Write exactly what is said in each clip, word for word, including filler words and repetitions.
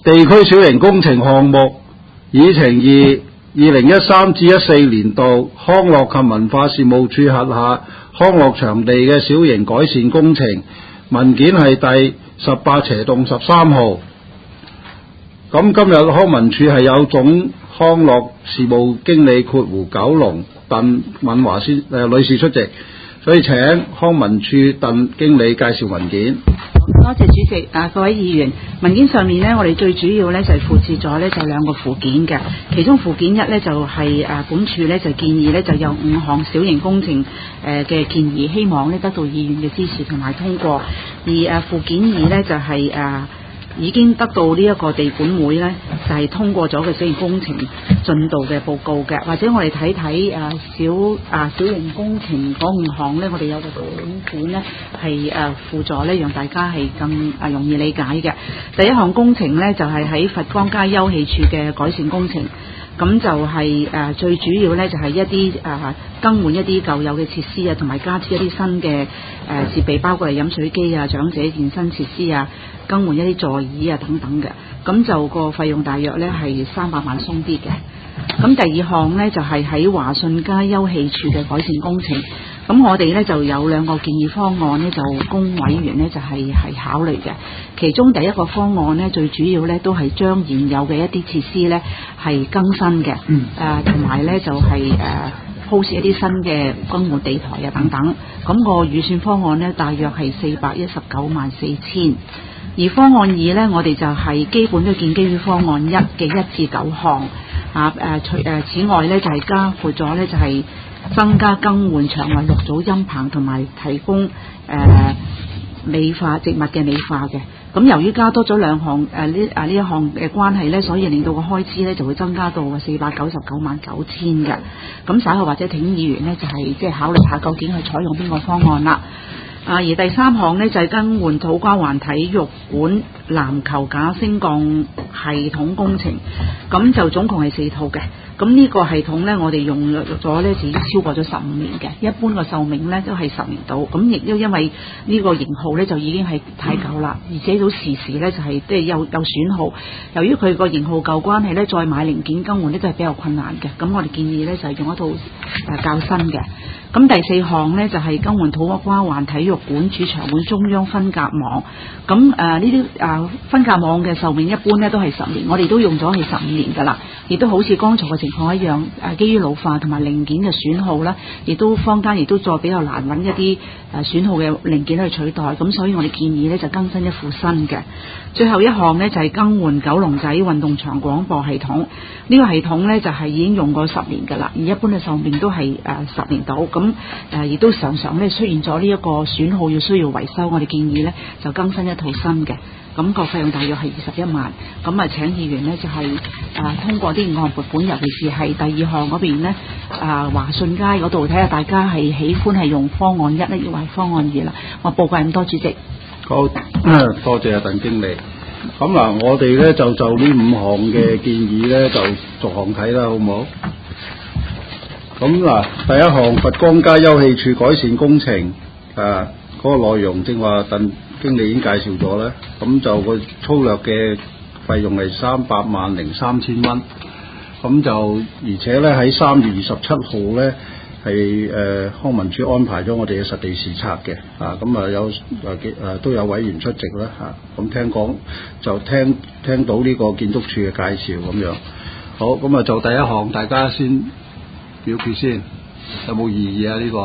地區小型工程項目議程二，二零一三至一四年度康樂及文化事務處轄下康樂場地嘅小型改善工程文件係第十八斜洞十三號。咁今日康文署係有總康樂事務經理括弧九龍鄧敏華先誒女士出席，所以請康文署鄧經理介紹文件。 多謝主席啊，各位議員，文件上面呢，我哋最主要呢就係附置咗呢就兩個附件嘅，其中附件一呢，就係誒本署呢就建議呢就有五項小型工程誒嘅建議，希望呢得到議員嘅支持同埋通過。而誒附件二呢，就係誒已經得到呢一個地管會呢，就係通過咗嘅小型工程進度嘅報告嘅，或者我哋睇睇誒小啊小型工程嗰五項呢，我哋有個圖片呢係誒輔助呢，讓大家係更啊容易理解嘅。第一項工程呢，就係喺佛光街休憩處嘅改善工程，咁就係誒最主要呢，就係一啲誒更換一啲舊有嘅設施啊，同埋加設一啲新嘅誒設備，包括係飲水機啊、長者健身設施啊、更換一啲座椅啊等等嘅，咁就個費用大約呢係三百萬鬆啲嘅。咁第二項呢，就係喺華順街休憩處嘅改善工程，咁我哋呢就有兩個建議方案呢，就供委員呢就係、是、係考慮嘅。其中第一個方案呢，最主要呢都係將現有嘅一啲設施呢係更新嘅，誒同埋呢就係誒鋪設一啲新嘅更換地台啊等等。咁、那個預算方案呢，大約係四百一十九萬四千。而方案二呢，我哋就係基本都建基於方案一嘅一至九項啊誒除誒此外呢，就係、是、加括咗呢，就係、是、增加更換場內六組音棚同埋提供誒、呃、美化植物嘅美化嘅。咁由於加多咗兩項誒呢啊呢一項嘅關係呢，所以令到個開支呢就會增加到四百九十九萬九千嘅。咁稍後或者請議員呢，就係即係考慮下究竟係採用邊個方案啦。啊，而第三項呢，就係、是、更換土瓜灣體育館籃球架升降系統工程，咁就總共係四套嘅。咁呢個系統呢，我哋用咗呢，已經超過咗十五年嘅，一般個壽命呢都係十年到。咁亦都因為呢個型號呢，就已經係太舊啦，而且都時時呢，就係即係有有損耗。由於佢個型號舊關係呢，再買零件更換呢，都係比較困難嘅。咁我哋建議呢，就係、是、用一套誒、呃、較新嘅。咁第四項呢，就係、是、更換土瓜灣體育館主場館中央分隔網。咁誒呢啲誒分隔網嘅壽命一般呢都係十年，我哋都用咗係十五年㗎啦。亦都好似剛才嘅情況一樣，誒基於老化同埋零件嘅損耗啦，亦都坊間亦都再比較難揾一啲誒損耗嘅零件去取代。咁所以我哋建議呢，就更新一副新嘅。最後一項呢，就係、是、更換九龍仔運動場廣播系統。呢、這個系統呢，就係、是、已經用過十年㗎啦，而一般嘅壽命都係誒、呃、十年到。咁誒亦都常常咧出現咗呢一個損耗要需要維修，我哋建議呢，就更新一套新嘅。咁、那個費用大約係二十一萬。咁啊請議員呢，就係、是、誒、呃、通過啲案撥款，尤其是係第二項嗰邊呢，誒華順街嗰度睇下大家係喜歡係用方案一呢，抑或係方案二啦。我報告咁多，主席。 好，多謝阿鄧經理。咁嗱，我哋咧就就呢五項嘅建議咧，就逐項睇啦，好唔好？咁嗱，第一項佛光街休憩處改善工程，誒、啊、嗰、那個內容正話鄧經理已經介紹咗咧，咁就個粗略嘅費用係三百萬零三千蚊，咁就而且咧喺三月二十七號咧。係誒、呃、康文署安排咗我哋嘅實地視察嘅，啊咁啊有誒幾誒都有委員出席啦嚇，咁、啊、聽講就聽聽到呢個建築署嘅介紹咁樣，好咁啊就第一項大家先表決先，有冇異議啊？呢、這個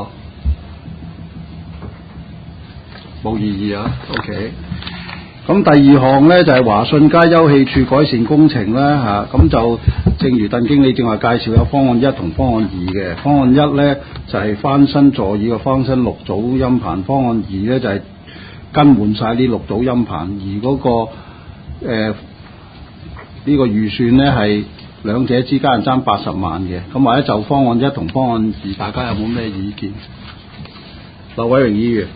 冇異議啊 ，OK。咁第二項呢，就係、是、華順街休憩處改善工程啦嚇，咁、啊、就正如鄧經理正話介紹，有方案一同方案二嘅。方案一呢，就係、是、翻新座椅嘅翻新六組音棚，方案二呢，就係、是、更換晒呢六組音棚，而嗰、那個誒呢、呃這個預算呢，係兩者之間爭八十萬嘅。咁或者就方案一同方案二，大家有冇咩意見？劉偉榮議員。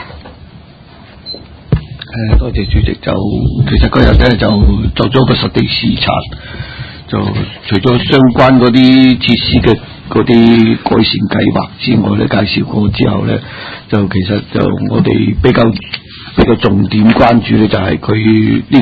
誒，多謝主席。就其實嗰日咧就做咗個實地視察，就除咗相關嗰啲設施嘅嗰啲改善計劃之外咧，介紹過之後咧，就其實就我哋比較比較重點關注咧，就係佢呢個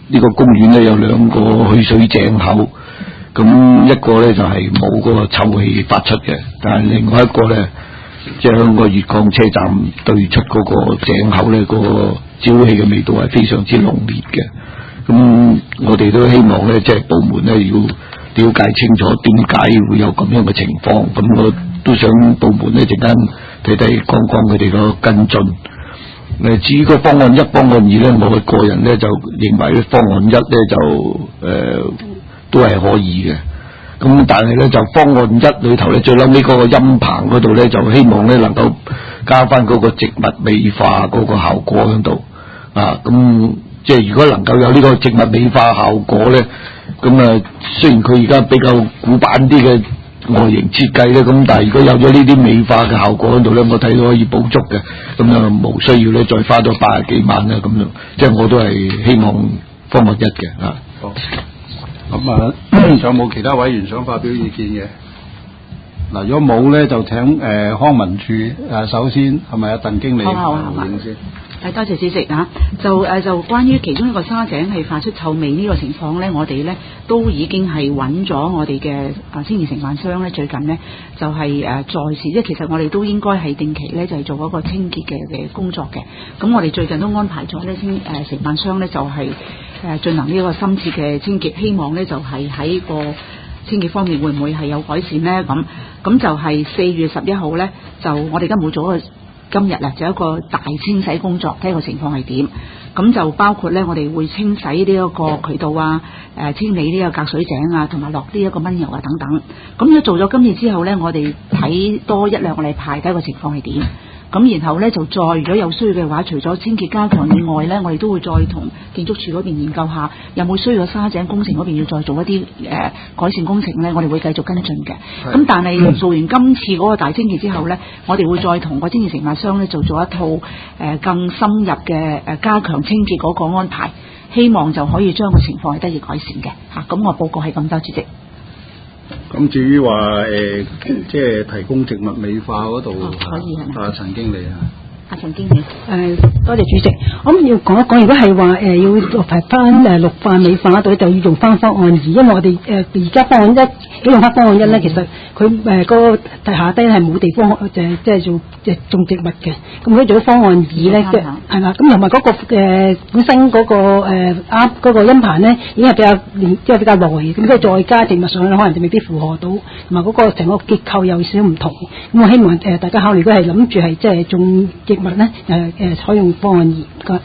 呢個公園咧有兩個去水井口，咁一個咧就係冇嗰個臭氣發出嘅，但係另外一個咧，即係香港粵港車站對出嗰個井口咧，嗰個沼氣嘅味道係非常之濃烈嘅。咁我哋都希望咧，即係部門咧要了解清楚點解會有咁樣嘅情況。咁我都想部門咧陣間睇睇講講佢哋個跟進。誒，至於個方案一、方案二咧，我個人咧就認為咧方案一咧就誒、呃、都係可以嘅。咁但係咧就方案一裏頭咧最撚尾嗰個音棚嗰度咧就希望咧能夠加翻嗰個植物美化嗰個效果喺度啊。咁即係如果能夠有呢個植物美化效果咧，咁啊雖然佢而家比較古板啲嘅外形設計咧，咁但係如果有咗呢啲美化嘅效果喺度咧，我睇到可以補足嘅，咁啊冇需要咧再花咗八十幾萬啦咁樣，即係我都係希望方案一嘅啊。 好，咁啊，仲有冇其他委員想發表意見嘅？嗱，如果冇咧，就請誒、呃、康文署誒、呃、首先係咪啊鄧經理回應先？ 誒，多謝主席啊！就誒就關於其中一個沙井係發出臭味呢個情況咧，我哋咧都已經係揾咗我哋嘅啊清潔承辦商咧，最近咧就係誒再次，即係其實我哋都應該係定期咧就係做嗰個清潔嘅嘅工作嘅。咁我哋最近都安排咗咧清誒承辦商咧就係誒進行呢個深切嘅清潔，希望咧就係喺個清潔方面會唔會係有改善咧？咁咁就係四月十一號咧，就我哋而家冇做一個。今日啊，就有一個大清洗工作，睇個情況係點。咁就包括咧，我哋會清洗呢一個渠道啊，誒清理呢個隔水井啊，同埋落呢一個蚊油啊等等。咁如果做咗今次之後咧，我哋睇多一兩個禮拜，睇個情況係點。咁然後咧就再如果有需要嘅話，除咗清潔加強以外咧，我哋都會再同建築署嗰邊研究下，有冇需要沙井工程嗰邊要再做一啲誒、呃、改善工程咧，我哋會繼續跟進嘅。咁但係做完今次嗰個大清潔之後咧，我哋會再同個清潔承辦商咧就做一套誒、呃、更深入嘅誒加強清潔嗰個安排，希望就可以將個情況係得以改善嘅嚇。咁、啊、我報告係咁多，主席。 咁至於話誒，即係提供植物美化嗰度， 哦、可以係咪？ 啊，陳經理啊， 阿陳經理，誒、 呃、多謝主席。我諗要講一講，如果係話誒要排翻誒綠化美化嗰度，就要用翻方案二，因為我哋誒而家方案一，如果用翻方案一咧，其實佢誒個地下低係冇地方就係即係做即係種植物嘅。咁如果做咗方案二咧，即係係啦，咁同埋嗰個誒、呃、本身嗰、嗰個誒啱嗰個音棚咧，已經係比較年即係比較耐，咁即係再加植物上去，可能就未必符合到，同埋嗰個成個結構有少少唔同。咁我希望誒、呃、大家考慮，如果係諗住係即係種植物咧，誒誒採用方案二。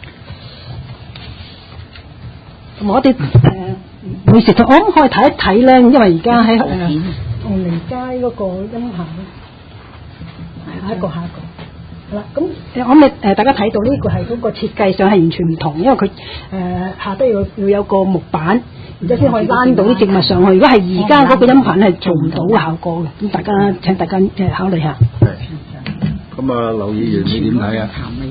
同埋我哋誒美食同我諗可以睇一睇咧，因為而家喺誒紅梨街嗰個音棚咧，下一個下一個。好啦，咁誒我咪誒大家睇到呢個係嗰個設計上係完全唔同，因為佢誒、呃、下低要要有個木板，然之後先可以攬到啲植物上去。如果係而家嗰個音棚咧係做唔到效果嘅，咁大家請大家誒考慮下。 咁啊，劉議員你點睇啊？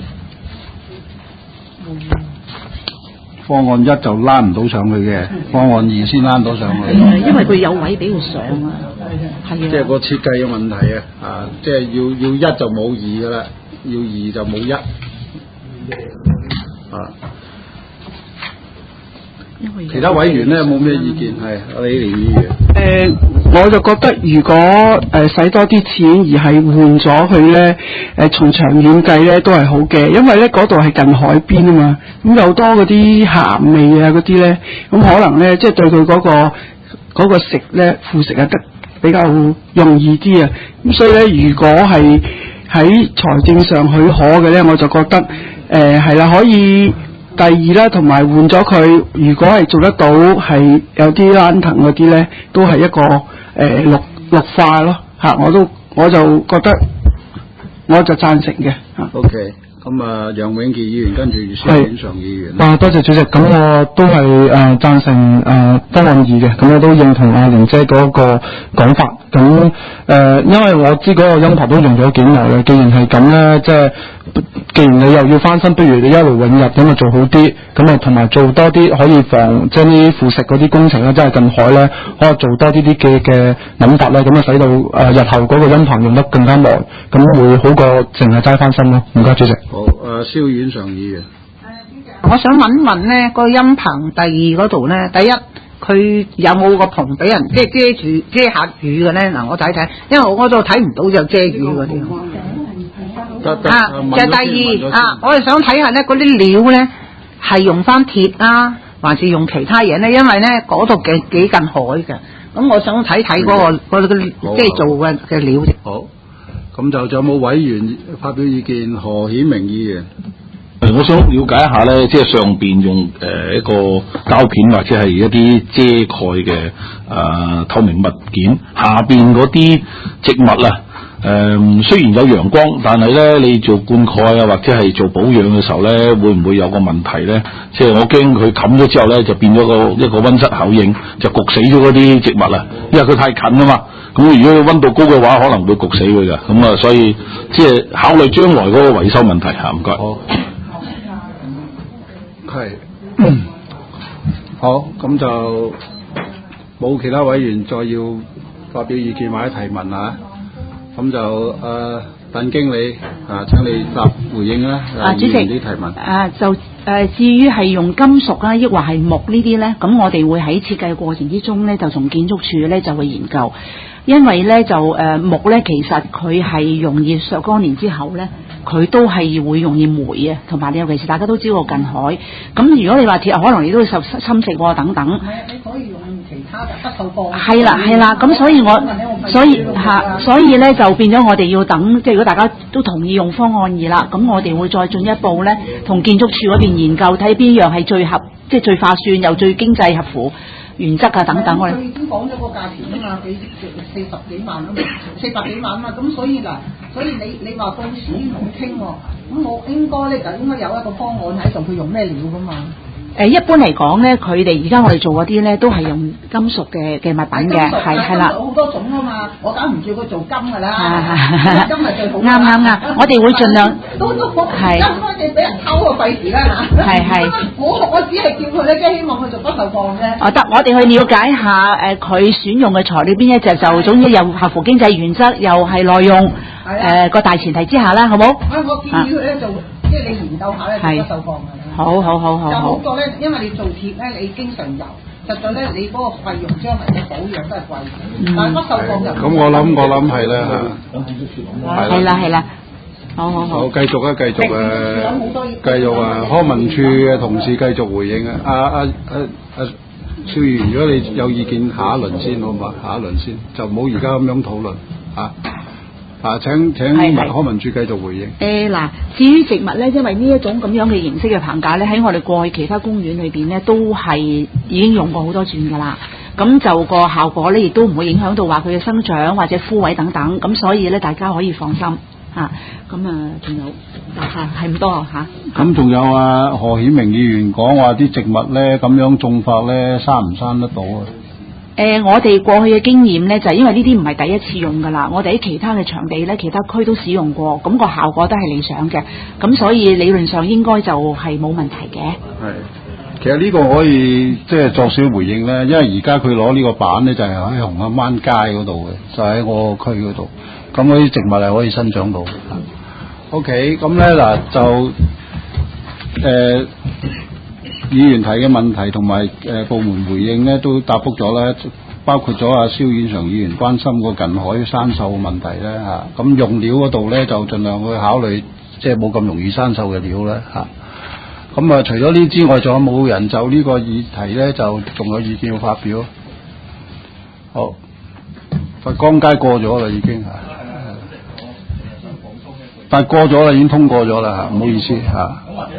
方案一就拉唔到上去嘅，方案二先拉到上去。 因為佢有位俾佢上啊，係啊。 即係個設計嘅問題啊，啊，即係要要一就冇二噶啦，要二就冇一。啊。其他委員咧有冇咩意見？係李連議員。 誒、呃，我就覺得如果誒使、呃、多啲錢而係換咗佢咧，誒、呃、從長遠計咧都係好嘅，因為咧嗰度係近海邊啊嘛，咁有多嗰啲鹹味啊嗰啲咧，咁可能咧即係對佢嗰、嗰個嗰個食咧副食啊得比較容易啲啊，咁所以咧如果係喺財政上許可嘅咧，我就覺得誒係啦可以。第二啦，同埋換咗佢，如果係做得到，係有啲蘭藤嗰啲咧，都係一個誒、呃、綠綠化咯嚇，我都我就覺得我就贊成嘅嚇。 O K，咁啊，楊永杰議員跟住蕭遠常議員。 啊，多謝主席，咁我都係誒贊成誒方案二嘅，咁我都認同阿玲姐嗰個講法。咁誒、呃，因為我知嗰個音頻都用咗幾耐啦，既然係咁咧，即係。既然你又要翻新，不如你一勞永逸咁啊做好啲，咁啊同埋做多啲可以防即係啲腐蝕嗰啲工程咧，即係近海咧，可以做多啲啲嘅嘅諗法咧，咁啊使到誒、呃、日後嗰個音棚用得更加耐，咁會好過淨係齋翻新咯。唔該主席。 好，誒蕭遠常議員。 誒主席啊， 我想問問咧，個陰棚第二嗰度咧，第一佢有冇個棚俾人即係遮住遮下雨嘅咧？嗱，我睇睇，因為我嗰度睇唔到就遮雨嗰啲。啊，就第二啊，我哋想睇下咧，嗰啲料咧係用翻鐵啊，還是用其他嘢咧？因為咧嗰度幾幾近海嘅，咁我想睇睇嗰個嗰個即係做嘅嘅料。 好，咁就仲有冇委員發表意見？何顯明議員。 我想了解一下咧，即係上邊用誒、呃、一個膠片或者係一啲遮蓋嘅誒透明物件，下邊嗰啲植物啊，誒、呃、雖然有陽光，但係咧你做灌溉啊或者係做保養嘅時候咧，會唔會有個問題咧？即係我驚佢冚咗之後咧，就變咗個一個溫室效應，就焗死咗嗰啲植物啊，因為佢太近啊嘛。咁如果溫度高嘅話，可能會焗死佢㗎。咁啊，所以即係考慮將來嗰個維修問題嚇，唔該。 係，好，咁就冇其他委員再要發表意見或者提問啊，咁就誒鄧經理啊，請你答回應啦。 啊，主席， 啲提問啊就誒、呃、至於係用金屬啦，抑或係木呢啲咧，咁我哋會喺設計過程之中咧，就從建築署咧就去研究。因為咧就誒、呃、木咧，其實佢係容易若干年之後咧，佢都係會容易霉啊，同埋你尤其是大家都知道近海，咁如果你話鐵，可能你都會受侵蝕喎等等。 係啊，你可以用其他嘅不鏽鋼。 係啦係啦，咁所以我所以嚇，所以咧就變咗我哋要等，即係如果大家都同意用方案二啦，咁我哋會再進一步咧，同建築署嗰邊研究睇邊樣係最合，即係最划算又最經濟合乎原則啊等等，我哋佢已經講咗個價錢啊嘛，幾四十幾萬啊嘛，四百幾萬啊嘛，咁所以嗱，所以你你話到時同傾喎，咁我應該咧就應該有一個方案喺度，佢用咩料噶嘛？ 誒一般嚟講咧，佢哋而家我哋做嗰啲咧都係用金屬嘅嘅物品嘅，係係啦。 好多種啊嘛，我梗唔叫佢做金㗎啦，金係最好。 啱啱啱，我哋會盡量都都係金開你俾人偷啊，費事啦嚇。係係。我我只係叫佢咧，即係希望佢做不鏽鋼啫。 哦得，我哋去了解下誒佢選用嘅材料邊一隻，就總之又合乎經濟原則，又係耐用，誒個大前提之下啦，好冇？ 啊，我建議佢咧做，即係你研究下咧做不鏽鋼㗎。 好好好好就好過咧，因為你做鐵咧，你經常油，實在咧你嗰個費用將來嘅保養都係貴，嗯、但係不鏽鋼就咁我諗我諗係啦嚇， 係啦係啦，好好好。 好，繼續啊，繼續誒，繼續啊，康文署嘅同事繼續回應啊，阿阿阿阿邵議員，如果你有意見，下一輪先好嘛？下一輪先，就唔好而家咁樣討論嚇。啊！請請康文署繼續回應。 誒嗱、呃，至於植物咧，因為呢一種咁樣嘅形式嘅棚架咧，喺我哋過去其他公園裏邊咧，都係已經用過好多轉噶啦。咁就個效果咧，亦都唔會影響到話佢嘅生長或者枯萎等等。咁所以咧，大家可以放心嚇。咁啊，仲有嚇係唔多嚇。 咁仲有啊？何顯明議員講話啲植物咧咁樣種法咧，生唔生得到啊？ 誒、呃，我哋過去嘅經驗咧，就係、因為呢啲唔係第一次用噶啦，我哋喺其他嘅場地咧，其他區都使用過，咁、那個效果都係理想嘅，咁所以理論上應該就係冇問題嘅。係， 其實呢個可以即係作少回應咧，因為而家佢攞呢個板咧就係喺紅磡灣街嗰度嘅，就喺我個區嗰度，咁嗰啲植物係可以生長到。OK，咁咧嗱就誒。呃議員提嘅問題同埋誒部門回應咧，都答覆咗啦，包括咗阿蕭遠祥議員關心個近海生鏽嘅問題咧嚇。咁、啊、用料嗰度咧就盡量去考慮，即係冇咁容易生鏽嘅料咧嚇。咁啊，除咗呢之外，仲有冇人就呢個議題咧就仲有意見要發表？好，佛光街過咗啦已經嚇，但係過咗啦，已經通過咗啦嚇，唔好意思嚇。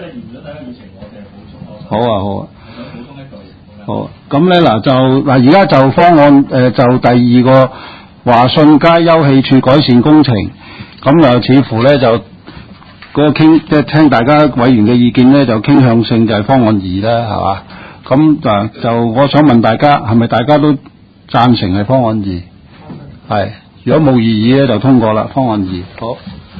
好啊好啊，好。咁咧嗱就嗱而家就方案誒、呃、就第二個華信街休憩處改善工程，咁又似乎咧就嗰個傾即係聽大家委員嘅意見咧就傾向性就係方案二啦，係嘛？咁嗱就我想問大家係咪大家都贊成係方案二？係，如果冇異議咧就通過啦，方案二。好。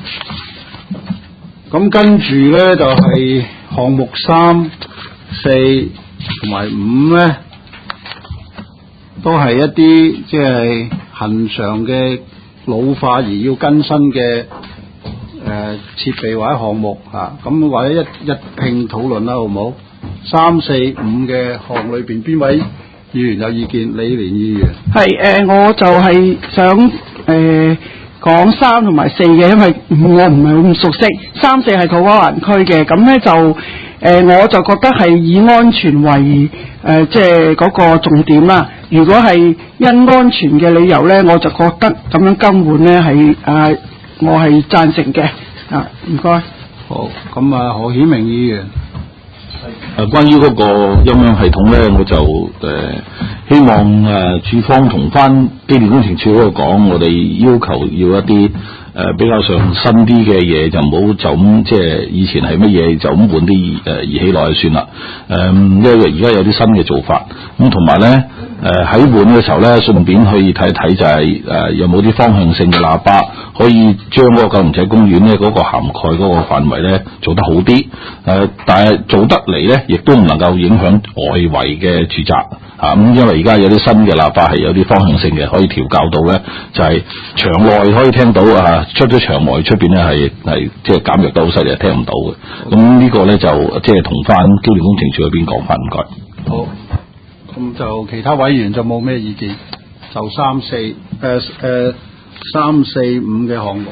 咁跟住咧就係、是、項目三。四同埋五咧，都係一啲即係恆常嘅老化而要更新嘅誒誒設備或者項目嚇，咁、啊、或者一一併討論啦，好唔好？三四五嘅項裏邊，邊位議員有意見？李連議員係誒、呃，我就係想誒。呃講三同埋四嘅，因為我唔係咁熟悉。三四係土瓜灣區嘅，咁咧就誒、呃，我就覺得係以安全為誒、呃，即係嗰個重點啦。如果係因安全嘅理由咧，我就覺得咁樣更換咧係誒，我係贊成嘅。啊，唔該。 好，咁啊，何顯明議員。 誒，關於嗰個音響系統咧，我就誒、呃、希望誒處方同翻機電工程署嗰度講，我哋要求要一啲誒、呃、比較上新啲嘅嘢，就唔好就咁即係以前係乜嘢就咁換啲誒儀器落去算啦。誒、呃，因為而家有啲新嘅做法，咁同埋咧誒喺換嘅時候咧，順便可以睇一睇就係、是、誒、呃、有冇啲方向性嘅喇叭，可以將嗰個九龍仔公園咧嗰個涵蓋嗰個範圍咧做得好啲。誒、呃，但係做得嚟咧，亦都唔能夠影響外圍嘅住宅嚇。咁、啊、因為而家有啲新嘅喇叭係有啲方向性嘅，可以調校到咧，就係、是、場內可以聽到啊，出咗場外出邊咧係係即係減弱得好犀利，聽唔到嘅。咁呢個咧就即係同翻機電工程署嗰邊講翻，唔該。 好，咁就其他委員就冇咩意見，就三四誒誒三四五嘅項目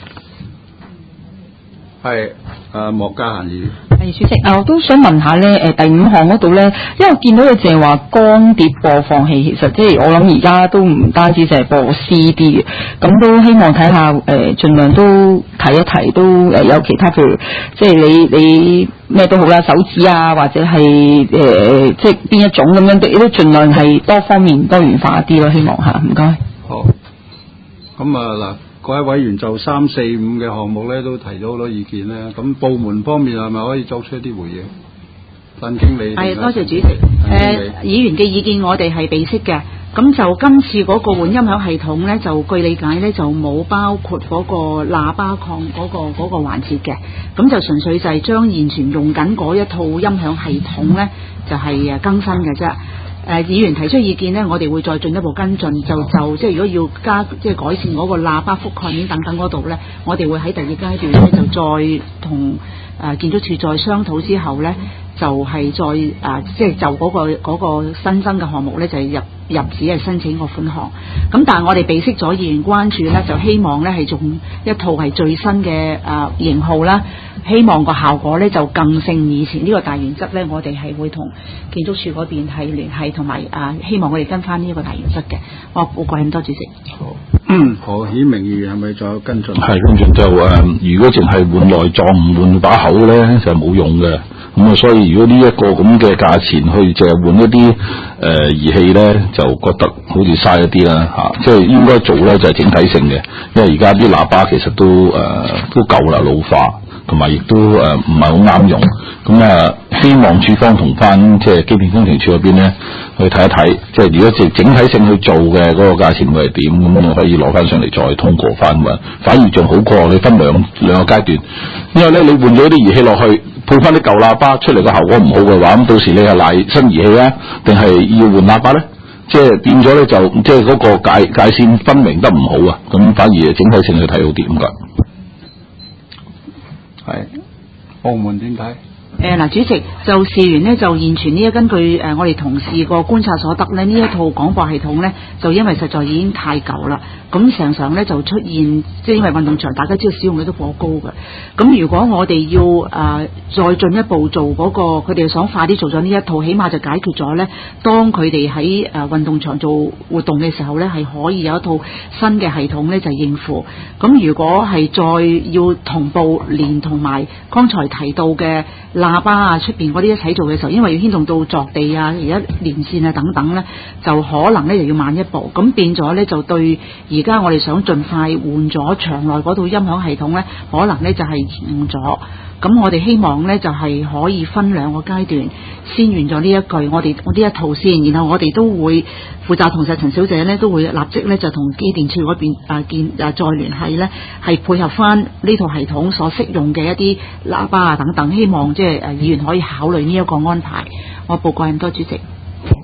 係誒莫家嫻議員。 係主席啊，我都想問下咧，誒第五項嗰度咧，因為我見到佢淨係話光碟播放器，其實即係我諗而家都唔單止淨係播 C D 嘅，咁都希望睇下誒，盡量都提一提，都誒有其他譬如即係你你咩都好啦，手指啊或者係誒、呃、即係邊一種咁樣，都都盡量係多方面多元化啲咯，希望嚇，唔該。 好，咁啊嗱。各位委員就三四五嘅項目咧，都提咗好多意見咧。咁部門方面係咪可以作出一啲回應？鄧經理係，多謝主席。誒、呃，議員嘅意見我哋係備悉嘅。咁就今次嗰個換音響系統咧，就據理解咧就冇包括嗰個喇叭抗嗰、嗰個嗰、嗰個環節嘅。咁就純粹就係將現存用緊嗰一套音響系統咧，就係、係、誒更新嘅啫。誒、呃、議員提出意見呢，我哋會再進一步跟進，就就即係如果要加即係改善嗰個喇叭覆蓋面等等嗰度呢，我哋會喺第二階段呢，就再同誒、呃、建築署再商討之後呢，就係、是、再誒、呃、即係就嗰、那個嗰、那個新增嘅項目呢，就入入紙係申請個款項。咁但係我哋備悉咗議員關注呢，就希望呢係用一套係最新嘅誒、呃、型號啦。希望個效果咧就更勝以前，呢個大原則咧，我哋係會同建築署嗰邊係聯繫，同埋啊希望我哋跟翻呢一個大原則嘅。我報告咁多，主席。 好，嗯，何顯明議員係咪仲有跟進？ 係跟進就誒、呃，如果淨係換內臟唔換把口咧，就冇用嘅。咁啊，所以如果呢一個咁嘅價錢去淨係換一啲誒、呃、儀器咧，就覺得好似嘥一啲啦嚇。即係應該做咧就係整體性嘅，因為而家啲喇叭其實都誒、呃、都舊啦，老化。同埋亦都誒唔係好啱用，咁啊希望處方同翻即係機電工程署嗰邊咧去睇一睇，即係如果整整體性去做嘅嗰個價錢會係點，咁我可以攞翻上嚟再通過翻㗎，反而仲好過你分兩兩個階段，因為咧你換咗啲儀器落去，配翻啲舊喇叭出嚟個效果唔好嘅話，咁到時你係賴新儀器啊，定係要換喇叭咧？即係變咗咧就即係嗰個界界線分明得唔好啊，咁反而整體性去睇好啲咁㗎。 係，部門點睇？ 誒嗱，主席就事緣呢，就現存呢一根據誒、呃、我哋同事個觀察所得呢，呢一套廣播系統呢，就因為實在已經太舊啦，咁常常呢就出現即係因為運動場大家知道使用率都過高嘅，咁如果我哋要誒、呃、再進一步做嗰、那個，佢哋想快啲做咗呢一套，起碼就解決咗呢，當佢哋喺誒運動場做活動嘅時候呢，係可以有一套新嘅系統呢，就應付。咁如果係再要同步連同埋剛才提到嘅喇叭啊，出邊嗰啲一齊做嘅時候，因為要牽動到鑿地啊，而家連線啊等等呢，就可能呢又要慢一步，咁變咗呢，就對而家我哋想盡快換咗場內嗰套音響系統呢，可能呢就係延誤咗。咁我哋希望呢，就係、是、可以分兩個階段先完咗呢一句，我哋我呢一套先，然後我哋都會負責同事陳小姐呢，都會立即呢，就同機電署嗰邊啊見啊再聯繫呢，係配合翻呢套系統所適用嘅一啲喇叭啊等等，希望即係誒議員可以考慮呢一個安排。我報告咁多，主席。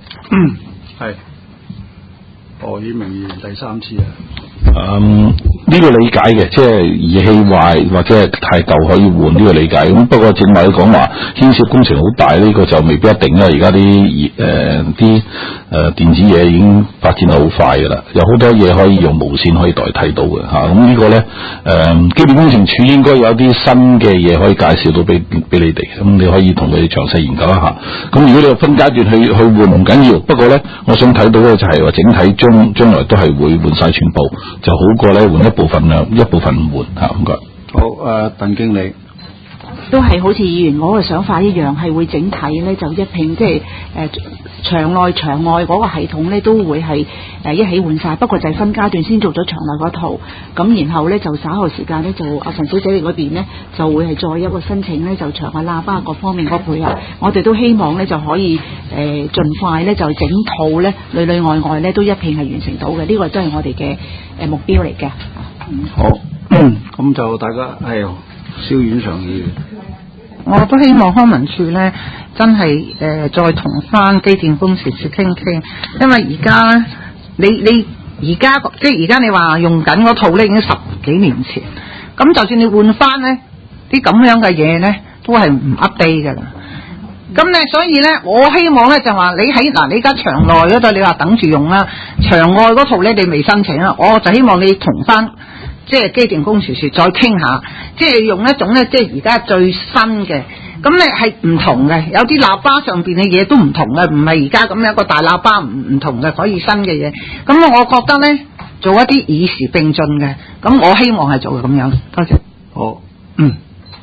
係何顯明議員第三次啊。 嗯， 呢個理解嘅，即係儀器壞或者係太舊可以換呢個理解。咁不過正話你講話牽涉工程好大，呢、這個就未必一定啦。而家啲誒啲誒電子嘢已經發展得好快㗎啦，有好多嘢可以用無線可以代替到嘅嚇。咁、啊、呢個咧誒、呃、機電工程署應該有啲新嘅嘢可以介紹到俾俾你哋，咁你可以同佢哋詳細研究一下。咁如果你有分階段去去換唔緊要，不過咧我想睇到嘅就係話整體將將來都係會換晒全部，就好過咧換一部分啊，一部分唔換嚇。唔該。 好，誒、呃，鄧經理。 都係好似議員我嘅想法一樣，係會整體咧就一拼，即係誒場內場外嗰個系統咧都會係誒、呃、一起換晒。不過就係分階段先做咗場內嗰套，咁然後咧就稍後時間咧就阿陳小姐你嗰邊咧就會係再一個申請咧就場外喇叭各方面嗰配合。我哋都希望咧就可以誒盡、呃、快咧就整套咧裏裏外外咧都一拼係完成到嘅。呢、這個都係我哋嘅誒目標嚟嘅。嗯、 好，咁就大家係蕭院長議員。 我都希望康文署咧真係誒、呃、再同翻機電工程署傾傾，因為而家你你而家即係而家你話用緊嗰套咧已經十幾年前，咁就算你換翻咧啲咁樣嘅嘢咧，都係唔 update 噶啦。咁咧所以咧，我希望咧就話你喺嗱你而家場內嗰度你話等住用啦，場外嗰套咧你未申請啦，我就希望你同翻。即係機電工程署再傾下，即係用一種咧，即係而家最新嘅，咁咧係唔同嘅，有啲喇叭上邊嘅嘢都唔同嘅，唔係而家咁樣一個大喇叭唔唔同嘅，可以新嘅嘢。咁我覺得咧，做一啲與時並進嘅，咁我希望係做咁樣。多謝。 好，嗯，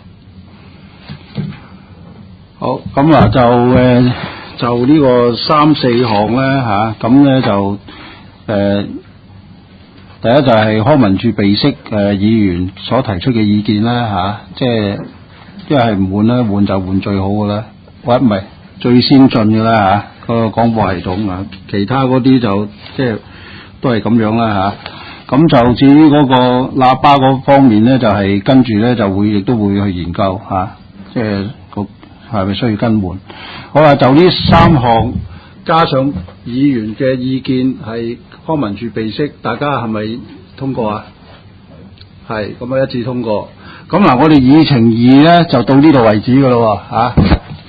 好，咁啊就誒、呃、就呢個三四項咧吓，咁、啊、咧就誒。呃第一就係康文署備悉誒議員所提出嘅意見啦吓、啊，即係一係唔換啦，換就換最好嘅啦，或者唔係最先進嘅啦吓，個廣播系統啊，其他嗰啲就即係都係咁樣啦吓。咁、啊、就至於嗰個喇叭嗰方面咧，就係、是、跟住咧就會亦都會去研究吓、啊，即係個係咪需要更換？好啦，就呢三項加上議員嘅意見係。康文署備悉，大家係咪通過啊？係，咁啊一致通過。咁嗱，我哋議程二咧就到呢度為止噶咯喎，嚇。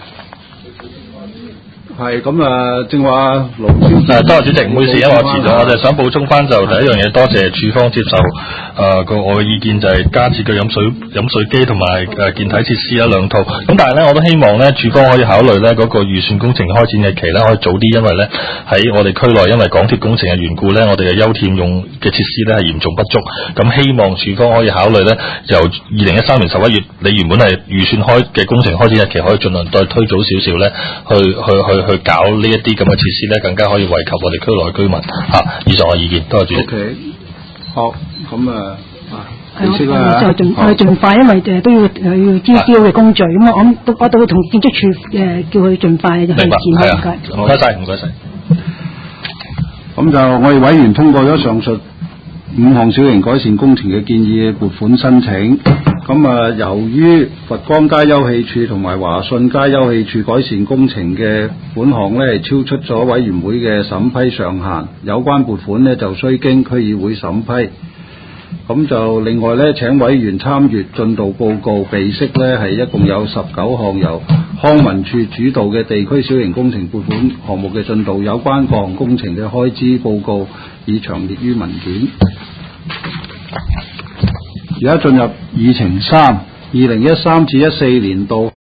係咁啊，正話盧先生。 多謝主席，唔好意思，因為我遲咗，我就想補充翻就第一樣嘢，多謝署方接受誒個、呃、我嘅意見，就係加設嘅飲水飲水機同埋誒健體設施一兩套。咁但係咧，我都希望咧署方可以考慮咧嗰、那個預算工程開展嘅期咧可以早啲，因為咧喺我哋區內因為港鐵工程嘅緣故咧，我哋嘅優恬用嘅設施咧係嚴重不足。咁希望署方可以考慮咧，由二零一三年十一月你原本係預算開嘅工程開展日期，可以盡量再推早少少咧，去去去去。去搞呢一啲咁嘅設施咧，更加可以惠及我哋區內居民嚇、啊。以上嘅意見，多謝主席。 Okay. 好，咁啊， 係我我就盡我盡快，因為誒都要誒要招標嘅工序，咁啊，我都我都會同建築署誒叫佢盡快去展開。唔該， 唔該晒，唔該晒。 咁就我哋委員通過咗上述五項小型改善工程嘅建議撥款申請。咁啊，由於佛光街休憩處同埋華順街休憩處改善工程嘅款項呢，係超出咗委員會嘅審批上限，有關撥款呢就需經區議會審批。咁就另外呢，請委員參閱進度報告，備悉呢係一共有十九項由康文署主導嘅地區小型工程撥款項目嘅進度，有關各項工程嘅開支報告已詳列於文件。而家進入議程三，二零一三至一四年度。